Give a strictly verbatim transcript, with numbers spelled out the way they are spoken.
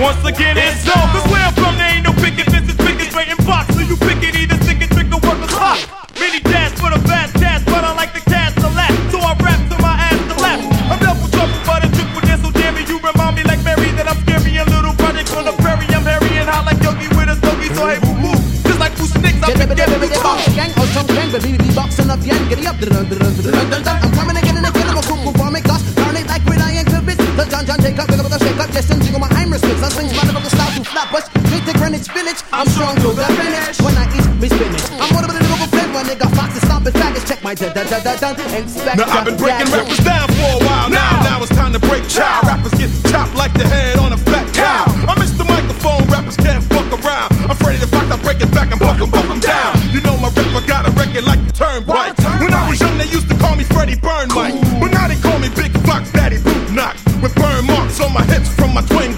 Once again, it's on. Cause where I'm from, there ain't no picket fences, picket straight in box. So you pick it, either stick it, trick, or work the clock. Many dads for the fast cats, but I like the cats to laugh. So I rap to my ass to laugh. I'm double trouble, but a triple dance, so damn it, you remind me like Mary that I'm scary and little projects on the prairie. I'm hairy and hot like Yogi with a stogie, so hey, woo woo. Just like two snakes, I'm the gang, oh, some gang, baby, be boxing up, yan, get it up, dun, dun, dun, dun, dun, dun. I'm coming again and again, I'm a cool performing gosh, darn it like when I ain't good bitch. The John John Jacob, pick up the shake up, yes, and jiggle my Irish mix. I swing spot of the style to Flatbush, straight to Greenwich Village. I'm strong to the finish when I eat me spinach. I'm more of a little flip when they got foxes, stomping faggots. Check my da da da da da. Inspect. Now I've been breaking rappers down for a while now. Now it's time to break chow. Rappers get chopped like the head on a fat cow. I miss the microphone, rappers can't fuck around. I'm afraid of the fact I break it back and buck 'em, buck 'em down. You know my rapper got a record like the turnpike. When I was young, they used to call me Freddie Burn Mike, but now they call me Big Fox Daddy Boot Knock with burn marks on my hips from my twin